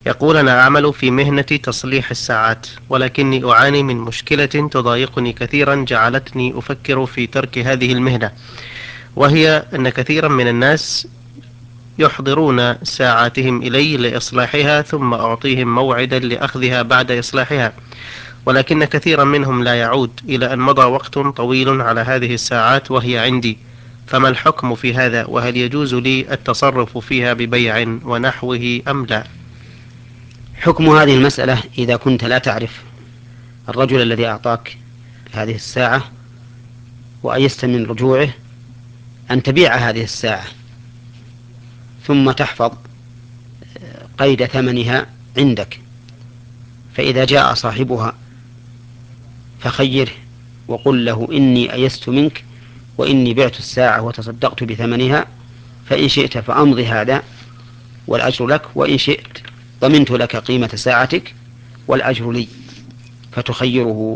يقول: أنا أعمل في مهنة تصليح الساعات، ولكني أعاني من مشكلة تضايقني كثيرا جعلتني أفكر في ترك هذه المهنة، وهي أن كثيرا من الناس يحضرون ساعاتهم إلي لإصلاحها، ثم أعطيهم موعدا لأخذها بعد إصلاحها، ولكن كثيرا منهم لا يعود، إلى أن مضى وقت طويل على هذه الساعات وهي عندي. فما الحكم في هذا؟ وهل يجوز لي التصرف فيها ببيع ونحوه أم لا؟ حكم هذه المسألة: إذا كنت لا تعرف الرجل الذي أعطاك هذه الساعة وأيست من رجوعه، أن تبيع هذه الساعة ثم تحفظ قيد ثمنها عندك، فإذا جاء صاحبها فخيره وقل له: إني أيست منك وإني بعت الساعة وتصدقت بثمنها، فإن شئت فأمضي هذا والأجر لك، وإن شئت ضمنت لك قيمة ساعتك والأجر لي، فتخيره.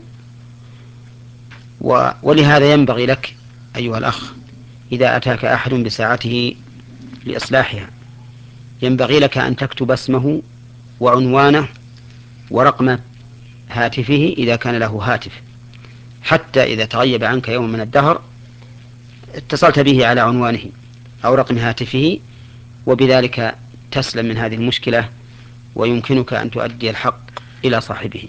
ولهذا ينبغي لك أيها الأخ، إذا أتاك أحد بساعته لإصلاحها، ينبغي لك أن تكتب اسمه وعنوانه ورقم هاتفه إذا كان له هاتف، حتى إذا تغيب عنك يوم من الدهر اتصلت به على عنوانه أو رقم هاتفه، وبذلك تسلم من هذه المشكلة ويمكنك أن تؤدي الحق إلى صاحبه.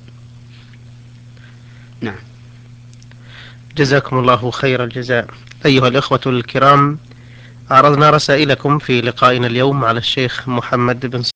نعم. جزاكم الله خير الجزاء. أيها الإخوة الكرام، عرضنا رسائلكم في لقائنا اليوم على الشيخ محمد بن